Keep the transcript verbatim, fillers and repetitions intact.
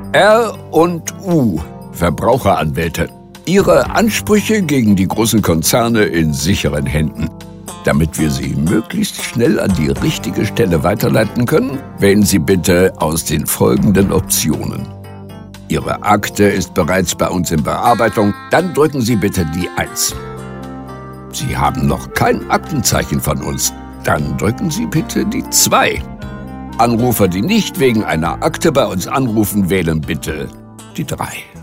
R und U, Verbraucheranwälte. Ihre Ansprüche gegen die großen Konzerne in sicheren Händen. Damit wir Sie möglichst schnell an die richtige Stelle weiterleiten können, wählen Sie bitte aus den folgenden Optionen. Ihre Akte ist bereits bei uns in Bearbeitung, dann drücken Sie bitte die eins. Sie haben noch kein Aktenzeichen von uns, dann drücken Sie bitte die zwei. Anrufer, die nicht wegen einer Akte bei uns anrufen, wählen bitte die drei.